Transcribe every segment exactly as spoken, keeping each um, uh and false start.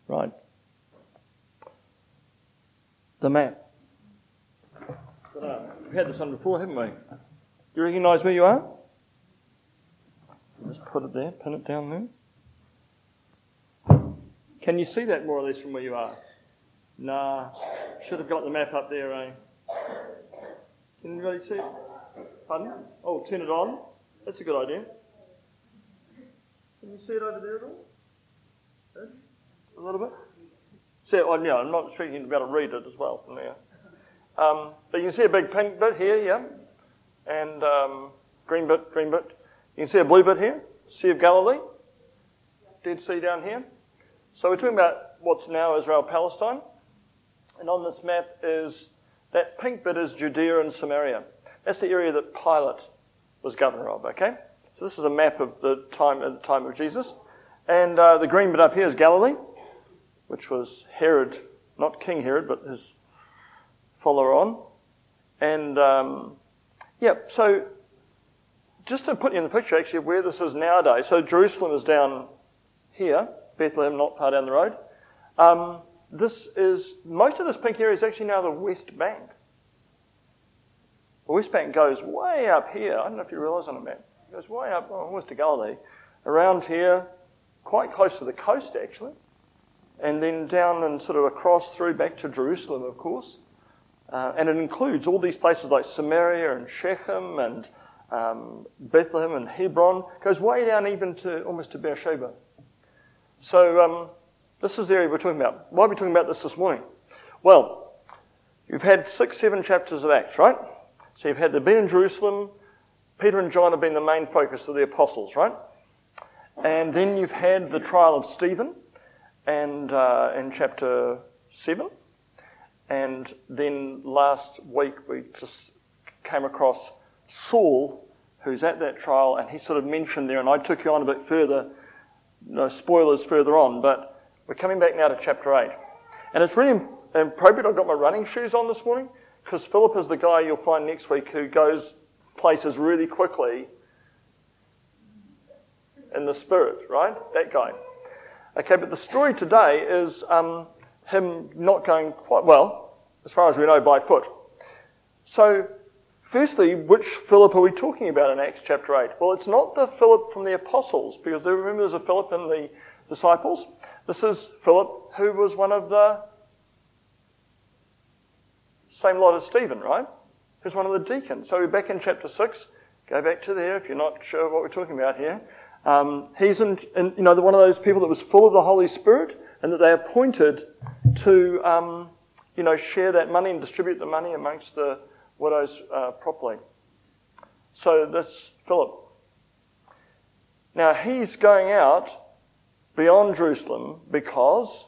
Right. The map. We've had this one before, haven't we? Do you recognise where you are? Just put it there, pin it down there. Can you see that more or less from where you are? Nah, should have got the map up there, eh? Can you really see it? Pardon? Oh, turn it on. That's a good idea. Can you see it over there at all? A little bit? See it? Oh, yeah, I'm not speaking to be able to read it as well from there. Um, but you can see a big pink bit here, yeah? And um, green bit, green bit. You can see a blue bit here, Sea of Galilee, Dead Sea down here. So we're talking about what's now Israel, Palestine. And on this map is, that pink bit is Judea and Samaria. That's the area that Pilate was governor of, okay? So this is a map of the time at the time of Jesus. And uh, the green bit up here is Galilee, which was Herod, not King Herod, but his follower on. And, um, yeah, so just to put you in the picture, actually, of where this is nowadays. So Jerusalem is down here, Bethlehem not far down the road. Um, this is, most of this pink area is actually now the West Bank. The West Bank goes way up here. I don't know if you realise on a map. It goes way up, well, west of Galilee, around here, quite close to the coast, actually. And then down and sort of across through back to Jerusalem, of course. Uh, and it includes all these places like Samaria and Shechem and um, Bethlehem and Hebron. It goes way down even to almost to Beersheba. So um, this is the area we're talking about. Why are we talking about this this morning? Well, you've had six, seven chapters of Acts, right? So you've had the being in Jerusalem. Peter and John have been the main focus of the apostles, right? And then you've had the trial of Stephen and uh, in chapter seven. And then last week we just came across Saul, who's at that trial, and he sort of mentioned there, and I took you on a bit further, no spoilers further on, but we're coming back now to chapter eight. And it's really appropriate, I've got my running shoes on this morning, because Philip is the guy you'll find next week who goes places really quickly in the spirit, right? That guy. Okay, but the story today is um, him not going quite well, as far as we know, by foot. So, firstly, which Philip are we talking about in Acts chapter eight? Well, it's not the Philip from the apostles, because remember there's a Philip in the disciples. This is Philip, who was one of the same lot as Stephen, right? Who's one of the deacons. So we're back in chapter six. Go back to there if you're not sure what we're talking about here. Um, he's in, in, you know, one of those people that was full of the Holy Spirit, and that they appointed to, um, you know, share that money and distribute the money amongst the widows uh, properly. So that's Philip. Now he's going out beyond Jerusalem because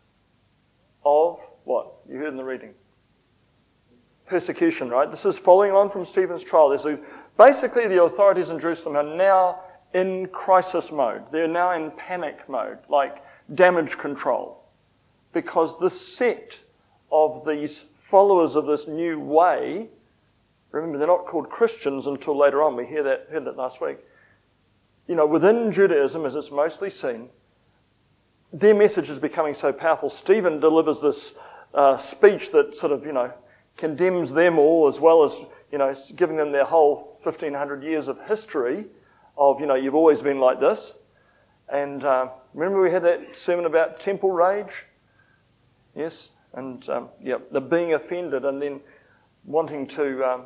of what? You heard in the reading. Persecution, right? This is following on from Stephen's trial. There's a, basically the authorities in Jerusalem are now in crisis mode. They're now in panic mode, like damage control. Because this sect of these followers of this new way, remember they're not called Christians until later on, we hear that, heard that last week. You know, within Judaism, as it's mostly seen, their message is becoming so powerful. Stephen delivers this uh, speech that sort of, you know, condemns them all, as well as, you know, giving them their whole fifteen hundred years of history of, you know, you've always been like this. And uh, remember we had that sermon about temple rage? Yes? And, um, yeah, the being offended and then wanting to um,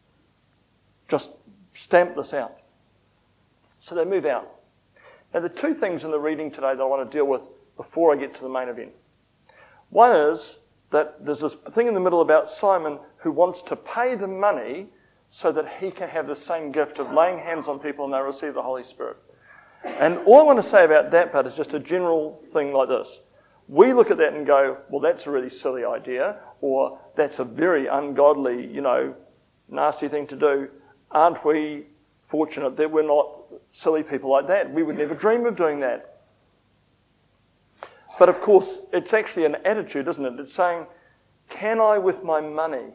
just stamp this out. So they move out. Now, the two things in the reading today that I want to deal with before I get to the main event. One is that there's this thing in the middle about Simon who wants to pay the money so that he can have the same gift of laying hands on people and they receive the Holy Spirit. And all I want to say about that part is just a general thing like this. We look at that and go, well, that's a really silly idea, or that's a very ungodly, you know, nasty thing to do. Aren't we fortunate that we're not silly people like that? We would never dream of doing that. But of course, it's actually an attitude, isn't it? It's saying, can I with my money,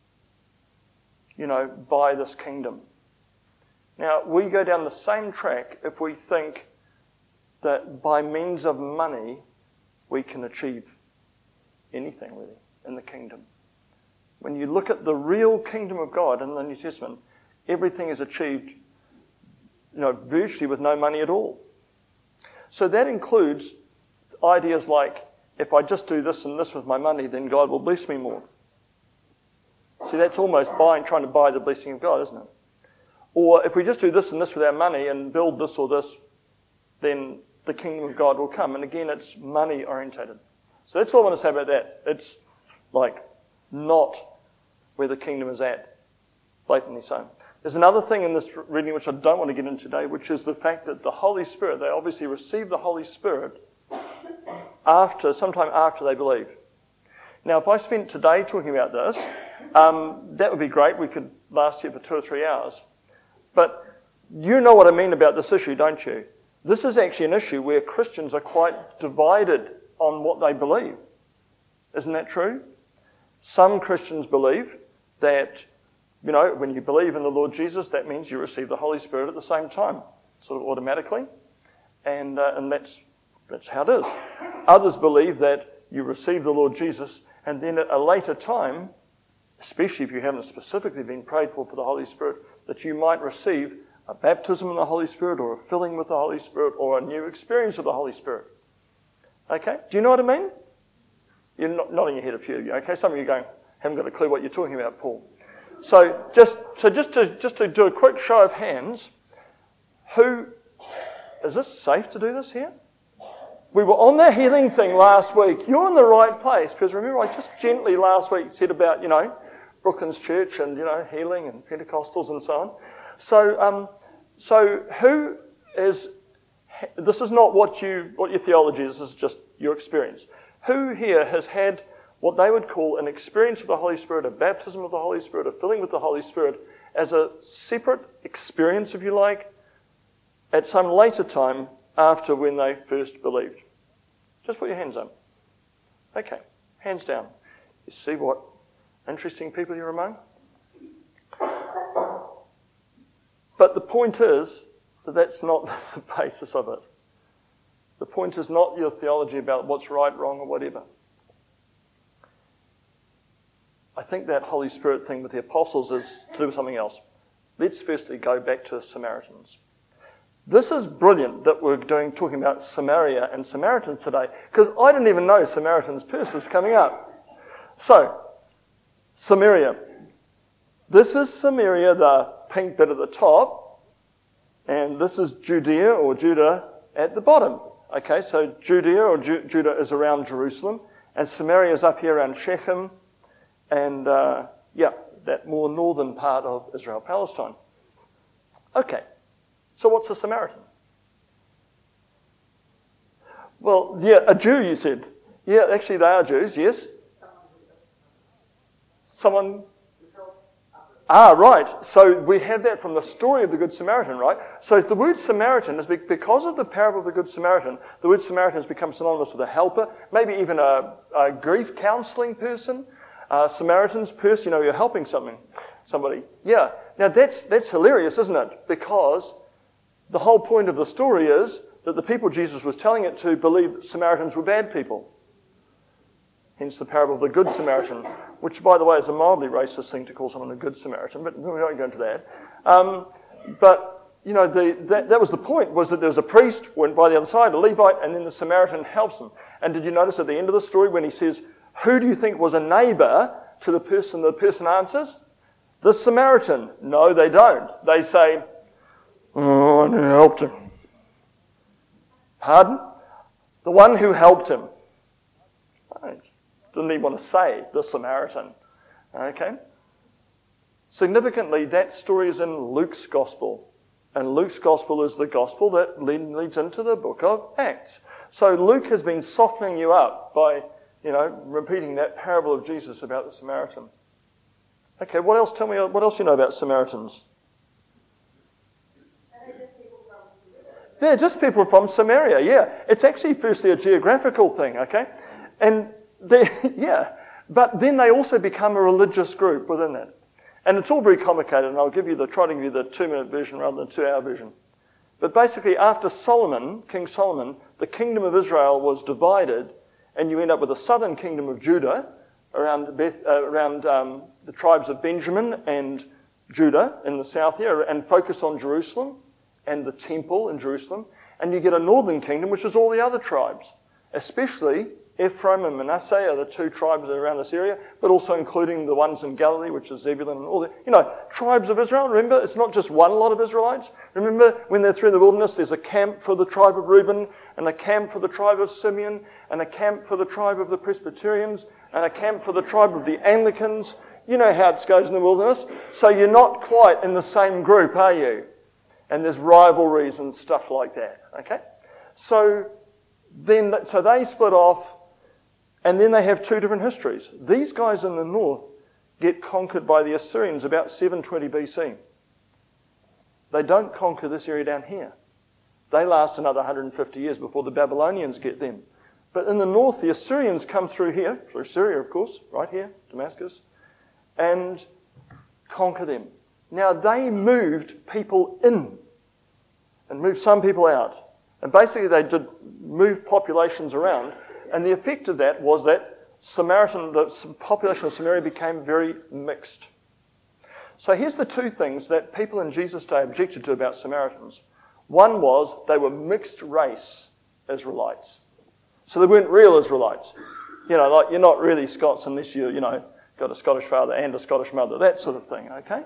you know, buy this kingdom? Now, we go down the same track if we think that by means of money we can achieve anything really in the kingdom. When you look at the real kingdom of God in the New Testament, everything is achieved, you know, virtually with no money at all. So that includes ideas like, if I just do this and this with my money, then God will bless me more. See, that's almost buying, trying to buy the blessing of God, isn't it? Or if we just do this and this with our money and build this or this, then the kingdom of God will come. And again, it's money orientated. So that's all I want to say about that. It's like not where the kingdom is at, blatantly so. There's another thing in this reading which I don't want to get into today, which is the fact that the Holy Spirit, they obviously receive the Holy Spirit after, sometime after they believe. Now, if I spent today talking about this, um, that would be great. We could last here for two or three hours. But you know what I mean about this issue, don't you? This is actually an issue where Christians are quite divided on what they believe. Isn't that true? Some Christians believe that, you know, when you believe in the Lord Jesus, that means you receive the Holy Spirit at the same time, sort of automatically. And, uh, and that's, that's how it is. Others believe that you receive the Lord Jesus, and then at a later time, especially if you haven't specifically been prayed for for the Holy Spirit, that you might receive a baptism in the Holy Spirit or a filling with the Holy Spirit or a new experience of the Holy Spirit. Okay? Do you know what I mean? You're not nodding your head, a few of you. Okay? Some of you going, haven't got a clue what you're talking about, Paul. So just so just to just to do a quick show of hands, who is this safe to do this here? We were on the healing thing last week. You're in the right place, because remember I just gently last week said about, you know, Brooklands Church and, you know, healing and Pentecostals and so on. So um, so who is, this is not what you what your theology is, this is just your experience. Who here has had what they would call an experience of the Holy Spirit, a baptism of the Holy Spirit, a filling with the Holy Spirit, as a separate experience, if you like, at some later time after when they first believed? Just put your hands up. Okay, hands down. You see what interesting people you're among? But the point is that that's not the basis of it. The point is not your theology about what's right, wrong, or whatever. I think that Holy Spirit thing with the apostles is to do with something else. Let's firstly go back to the Samaritans. This is brilliant that we're doing talking about Samaria and Samaritans today, because I didn't even know Samaritans' Purse is coming up. So, Samaria. This is Samaria, the pink bit at the top, and this is Judea or Judah at the bottom. Okay, so Judea or Ju- Judah is around Jerusalem, and Samaria is up here around Shechem, and uh, yeah, that more northern part of Israel, Palestine. Okay, so what's a Samaritan? Well, yeah, a Jew, you said. Yeah, actually they are Jews, yes. Someone... Ah, right. So we have that from the story of the Good Samaritan, right? So the word Samaritan is because of the parable of the Good Samaritan, the word Samaritan has become synonymous with a helper, maybe even a, a grief counseling person. Uh, Samaritan's purse, you know, you're helping something, somebody. Yeah. Now that's that's hilarious, isn't it? Because the whole point of the story is that the people Jesus was telling it to believed Samaritans were bad people. Hence the parable of the Good Samaritan, which, by the way, is a mildly racist thing to call someone a Good Samaritan, but we won't go into that. Um, but, you know, the, that, that was the point, was that there's a priest, went by the other side, a Levite, and then the Samaritan helps them. And did you notice at the end of the story when he says, who do you think was a neighbour to the person? The person answers, the Samaritan. No, they don't. They say, oh, one who helped him. Pardon? The one who helped him. Right. Didn't even want to say the Samaritan. Okay? Significantly, that story is in Luke's Gospel. And Luke's Gospel is the Gospel that leads into the book of Acts. So Luke has been softening you up by, you know, repeating that parable of Jesus about the Samaritan. Okay, what else? Tell me, what else you know about Samaritans? They're just people from Samaria, yeah. It's actually firstly a geographical thing, okay? And they, yeah, but then they also become a religious group within that. And it's all very complicated, and I'll give you the, try to give you the two-minute version rather than two-hour version. But basically, after Solomon, King Solomon, the kingdom of Israel was divided, and you end up with a southern kingdom of Judah around, Beth, uh, around um, the tribes of Benjamin and Judah in the south here, and focus on Jerusalem and the temple in Jerusalem. And you get a northern kingdom, which is all the other tribes, especially Ephraim and Manasseh are the two tribes around this area, but also including the ones in Galilee, which is Zebulun and all the, you know, tribes of Israel. Remember, it's not just one lot of Israelites. Remember, when they're through the wilderness, there's a camp for the tribe of Reuben, and a camp for the tribe of Simeon, and a camp for the tribe of the Presbyterians, and a camp for the tribe of the Anglicans. You know how it goes in the wilderness. So you're not quite in the same group, are you? And there's rivalries and stuff like that, okay? So then, so they split off, and then they have two different histories. These guys in the north get conquered by the Assyrians about seven twenty B C. They don't conquer this area down here. They last another one hundred fifty years before the Babylonians get them. But in the north, the Assyrians come through here, through Syria, of course, right here, Damascus, and conquer them. Now, they moved people in and moved some people out. And basically, they did move populations around. And the effect of that was that Samaritan, the population of Samaria became very mixed. So here's the two things that people in Jesus' day objected to about Samaritans. One was they were mixed race Israelites. So they weren't real Israelites. You know, like you're not really Scots unless you, you know, got a Scottish father and a Scottish mother, that sort of thing, okay?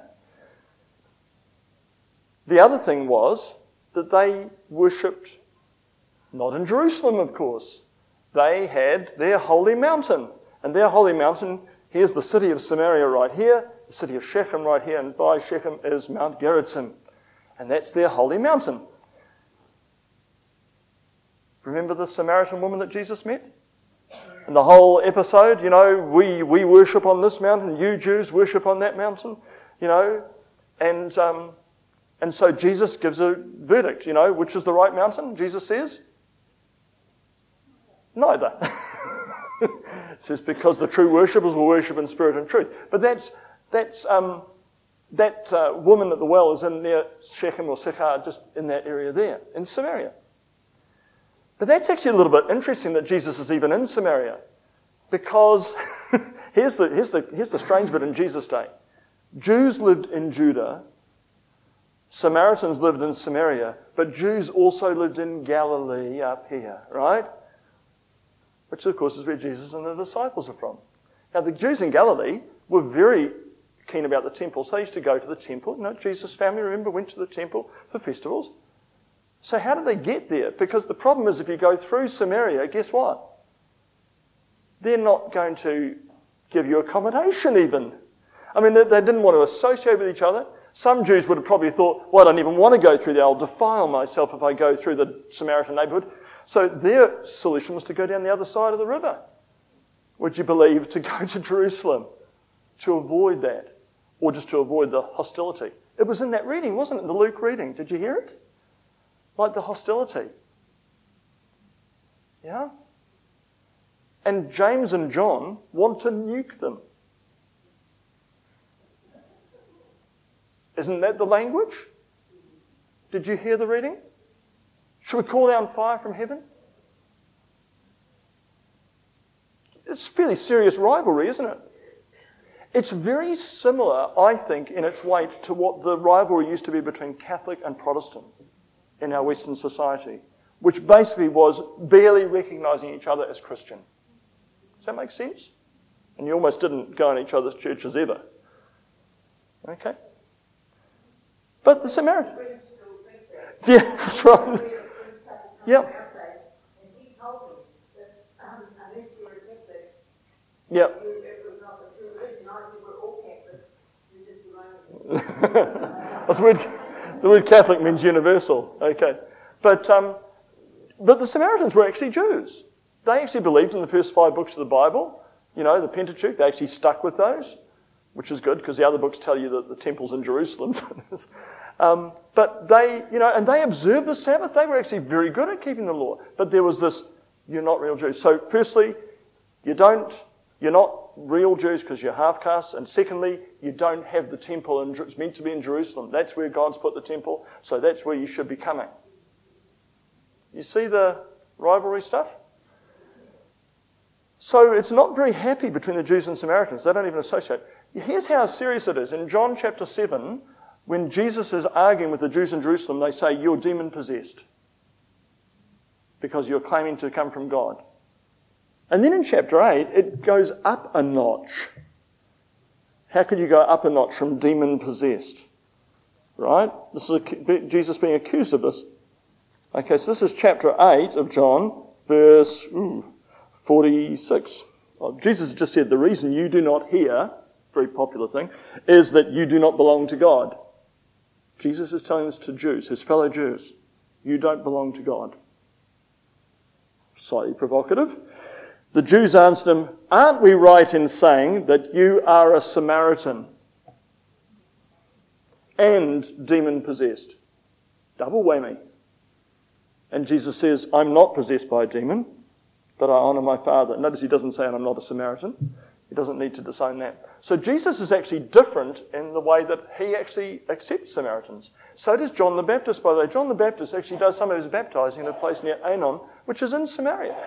The other thing was that they worshipped not in Jerusalem, of course. They had their holy mountain. And their holy mountain, here's the city of Samaria right here, the city of Shechem right here, and by Shechem is Mount Gerizim. And that's their holy mountain. Remember the Samaritan woman that Jesus met? And the whole episode, you know, we, we worship on this mountain, you Jews worship on that mountain, you know. And, um, and so Jesus gives a verdict, you know, which is the right mountain? Jesus says, neither. It says, because the true worshippers will worship in spirit and truth. But that's that's um, that uh, woman at the well is in near Shechem or Sychar, just in that area there, in Samaria. But that's actually a little bit interesting that Jesus is even in Samaria, because here's the here's the here's the strange bit in Jesus' day. Jews lived in Judah, Samaritans lived in Samaria, but Jews also lived in Galilee up here, right? Which, of course, is where Jesus and the disciples are from. Now, the Jews in Galilee were very keen about the temple, so they used to go to the temple. You know, Jesus' family, remember, went to the temple for festivals. So how did they get there? Because the problem is if you go through Samaria, guess what? They're not going to give you accommodation even. I mean, they, they didn't want to associate with each other. Some Jews would have probably thought, well, I don't even want to go through there. I'll defile myself if I go through the Samaritan neighborhood. So their solution was to go down the other side of the river, would you believe, to go to Jerusalem, to avoid that, or just to avoid the hostility. It was in that reading, wasn't it, the Luke reading? Did you hear it? Like the hostility. Yeah? And James and John want to nuke them. Isn't that the language? Did you hear the reading? Should we call down fire from heaven? It's fairly serious rivalry, isn't it? It's very similar, I think, in its weight to what the rivalry used to be between Catholic and Protestant in our Western society, which basically was barely recognizing each other as Christian. Does that make sense? And you almost didn't go in each other's churches ever. Okay? But the Samaritan... Yeah, that's right. Yep. Yep. That's weird. The word Catholic means universal. Okay. But um, but the Samaritans were actually Jews. They actually believed in the first five books of the Bible. You know, the Pentateuch. They actually stuck with those, which is good because the other books tell you that the temple's in Jerusalem. Um, but they, you know, and they observed the Sabbath. They were actually very good at keeping the law. But there was this, you're not real Jews. So firstly, you don't, you're not real Jews because you're half-castes. And secondly, you don't have the temple, in, it's meant to be in Jerusalem. That's where God's put the temple. So that's where you should be coming. You see the rivalry stuff? So it's not very happy between the Jews and Samaritans. They don't even associate. Here's how serious it is. In John chapter seven, when Jesus is arguing with the Jews in Jerusalem, they say, you're demon-possessed because you're claiming to come from God. And then in chapter eight, it goes up a notch. How could you go up a notch from demon-possessed? Right? This is a, Jesus being accused of this. Okay, so this is chapter eight of John, verse ooh, forty-six. Oh, Jesus just said, the reason you do not hear, very popular thing, is that you do not belong to God. Jesus is telling this to Jews, his fellow Jews. You don't belong to God. Slightly provocative. The Jews answered him, aren't we right in saying that you are a Samaritan and demon-possessed? Double whammy. And Jesus says, I'm not possessed by a demon, but I honour my Father. Notice he doesn't say, and I'm not a Samaritan. He doesn't need to disown that. So Jesus is actually different in the way that he actually accepts Samaritans. So does John the Baptist, by the way. John the Baptist actually does some of his baptizing in a place near Aenon, which is in Samaria.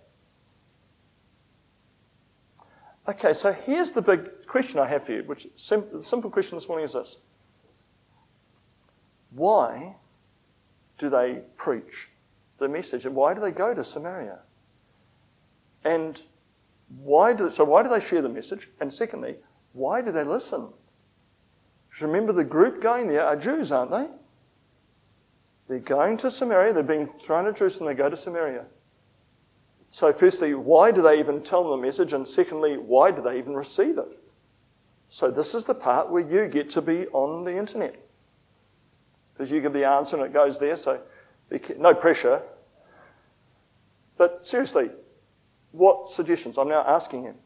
Okay, so here's the big question I have for you, which sim- the simple question this morning is this. Why do they preach the message, and why do they go to Samaria? And why do so why do they share the message? And secondly, why do they listen? Because remember, the group going there are Jews, aren't they? They're going to Samaria, they're being thrown to Jerusalem, they go to Samaria. So firstly, why do they even tell them the message? And secondly, why do they even receive it? So this is the part where you get to be on the internet. Because you give the answer and it goes there, so no pressure. But seriously, what suggestions? I'm now asking him.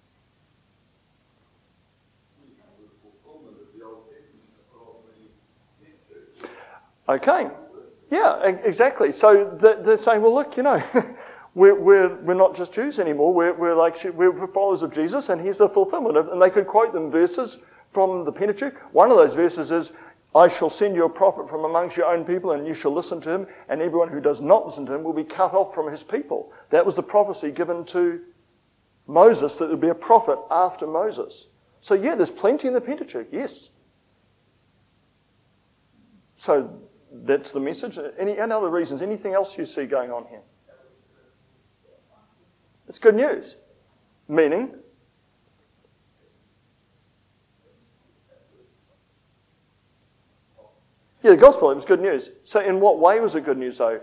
Okay. Yeah, exactly. So they're saying, well, look, you know, we're, we're, we're not just Jews anymore. We're, we're like we're followers of Jesus, and here's the fulfillment of it. And they could quote them verses from the Pentateuch. One of those verses is, I shall send you a prophet from amongst your own people, and you shall listen to him, and everyone who does not listen to him will be cut off from his people. That was the prophecy given to Moses, that there would be a prophet after Moses. So yeah, there's plenty in the Pentateuch, yes. So that's the message. Any, any other reasons? Anything else you see going on here? It's good news. Meaning? Yeah, the gospel, it was good news. So in what way was it good news, though?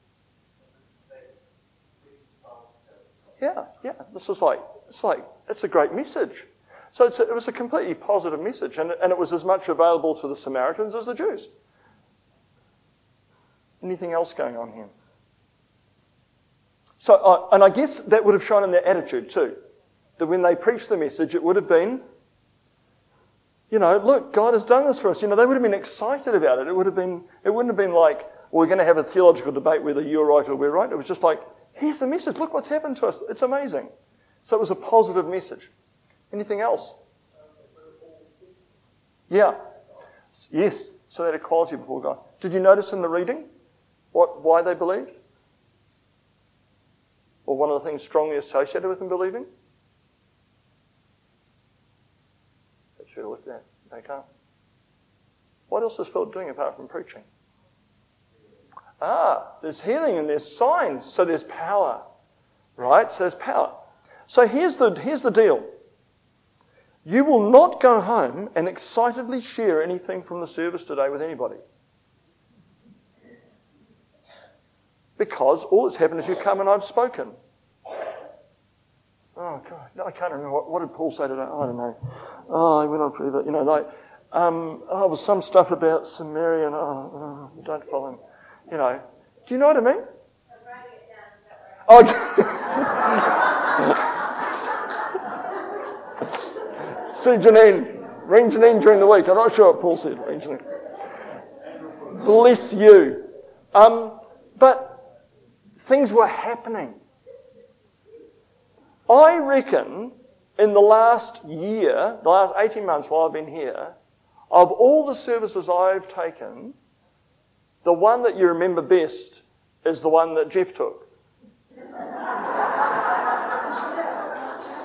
Yeah, yeah. This is like, it's like, it's a great message. So it's a, it was a completely positive message, and, and it was as much available to the Samaritans as the Jews. Anything else going on here? So, uh, and I guess that would have shown in their attitude too. That when they preached the message, it would have been, you know, look, God has done this for us. You know, they would have been excited about it. It would have been, it wouldn't have been like, well, we're going to have a theological debate whether you're right or we're right. It was just like, here's the message. Look what's happened to us. It's amazing. So it was a positive message. Anything else? Yeah. Yes. So that equality before God. Did you notice in the reading what why they believed? Or one of the things strongly associated with them believing? They should have looked at. They can't. What else is Philip doing apart from preaching? Ah, there's healing and there's signs, so there's power. Right? So there's power. So here's the here's the deal. You will not go home and excitedly share anything from the service today with anybody. Because all that's happened is you come and I've spoken. Oh, God. No, I can't remember. What, what did Paul say today? I don't know. Oh, he went on forever. You know, like, um, oh, there was some stuff about Samaria and, oh, oh, don't follow him. You know. Do you know what I mean? I'm writing it down. Is that right? Oh, see Janine. Ring Janine during the week. I'm not sure what Paul said. Ring Janine. Bless you. Um, but things were happening. I reckon in the last year, the last eighteen months while I've been here, of all the services I've taken, the one that you remember best is the one that Jeff took.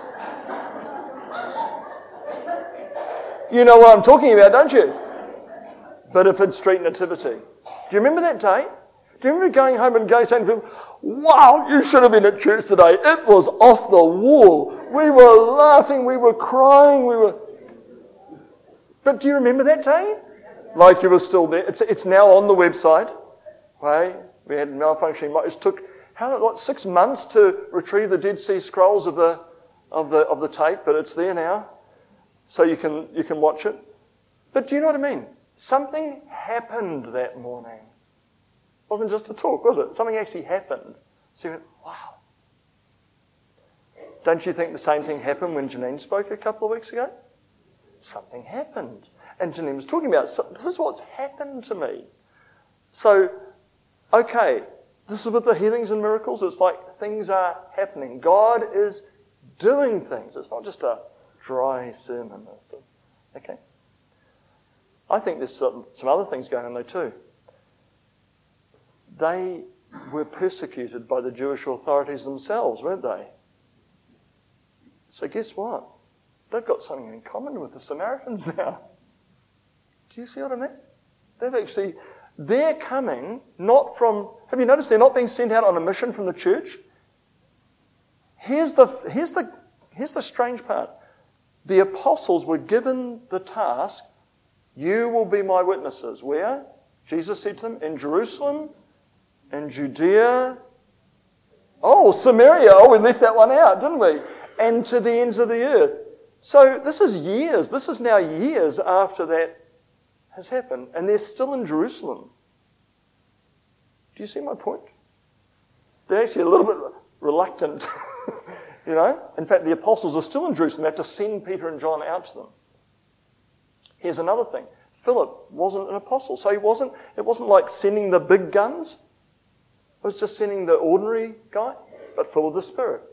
You know what I'm talking about, don't you? Biddeford Street Nativity. Do you remember that day? Do you remember going home and going saying to people, wow, you should have been at church today. It was off the wall. We were laughing, we were crying, we were... But do you remember that day? Like you were still there. It's, it's now on the website. Right? We had malfunctioning... It took, how, what, six months to retrieve the Dead Sea Scrolls of the, of the, of the tape, but it's there now. So you can, you can watch it. But do you know what I mean? Something happened that morning. It wasn't just a talk, was it? Something actually happened. So you went, wow. Don't you think the same thing happened when Janine spoke a couple of weeks ago? Something happened. And Janine was talking about, so this is what's happened to me. So, okay, this is with the healings and miracles. It's like things are happening. God is doing things. It's not just a dry sermon. Okay. I think there's some, some other things going on there too. They were persecuted by the Jewish authorities themselves, weren't they? So guess what? They've got something in common with the Samaritans now. Do you see what I mean? They've actually, they're coming not from, have you noticed they're not being sent out on a mission from the church? Here's the, here's the, here's the strange part. The apostles were given the task, you will be my witnesses. Where? Jesus said to them, in Jerusalem, in Judea, oh, Samaria, oh, we left that one out, didn't we? And to the ends of the earth. So this is years, this is now years after that has happened, and they're still in Jerusalem. Do you see my point? They're actually a little bit reluctant, you know? In fact, the apostles are still in Jerusalem. They have to send Peter and John out to them. Here's another thing. Philip wasn't an apostle, so he wasn't, it wasn't like sending the big guns. It was just sending the ordinary guy, but full of the Spirit.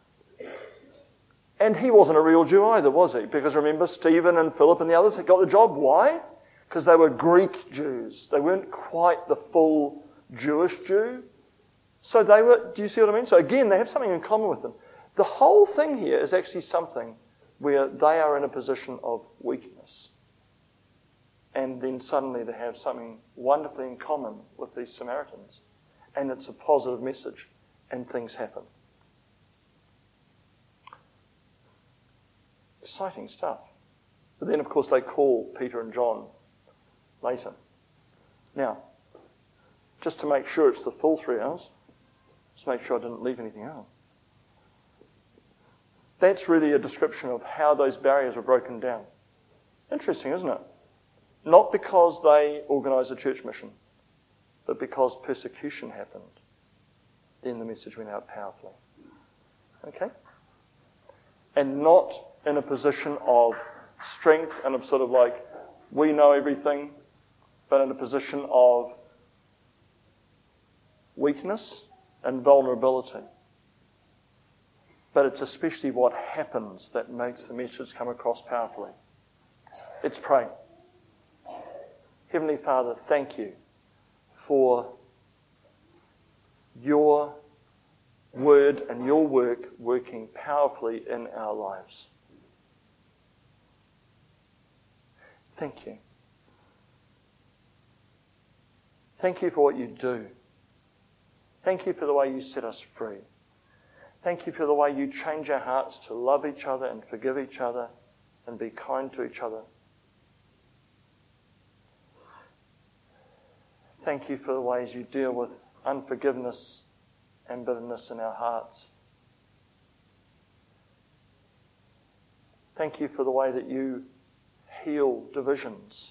And he wasn't a real Jew either, was he? Because remember, Stephen and Philip and the others had got the job. Why? Because they were Greek Jews. They weren't quite the full Jewish Jew. So they were, do you see what I mean? So again, they have something in common with them. The whole thing here is actually something where they are in a position of weakness. And then suddenly they have something wonderfully in common with these Samaritans. And it's a positive message. And things happen. Exciting stuff. But then, of course, they call Peter and John later. Now, just to make sure it's the full three hours, just make sure I didn't leave anything out. That's really a description of how those barriers were broken down. Interesting, isn't it? Not because they organised a church mission, but because persecution happened. Then the message went out powerfully. Okay? And not in a position of strength and of sort of like, we know everything, but in a position of weakness and vulnerability. But it's especially what happens that makes the message come across powerfully. Let's pray. Heavenly Father, thank you for your word and your work working powerfully in our lives. Thank you. Thank you for what you do. Thank you for the way you set us free. Thank you for the way you change our hearts to love each other and forgive each other and be kind to each other. Thank you for the ways you deal with unforgiveness and bitterness in our hearts. Thank you for the way that you heal divisions.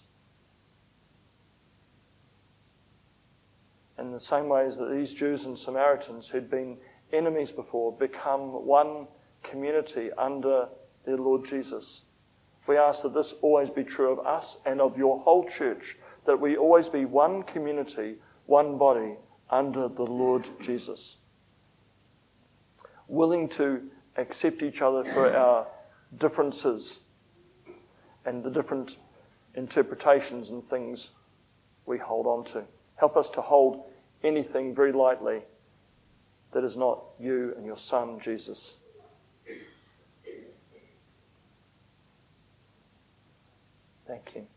In the same ways that these Jews and Samaritans who'd been enemies before become one community under their Lord Jesus. We ask that this always be true of us and of your whole church, that we always be one community, one body under the Lord Jesus. Willing to accept each other for our differences and the different interpretations and things we hold on to. Help us to hold anything very lightly that is not you and your Son, Jesus. thank Him.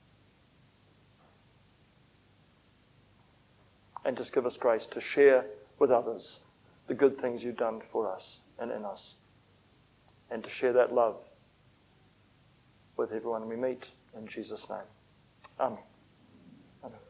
And just give us grace to share with others the good things you've done for us and in us. And to share that love with everyone we meet. In Jesus' name. Amen. Amen.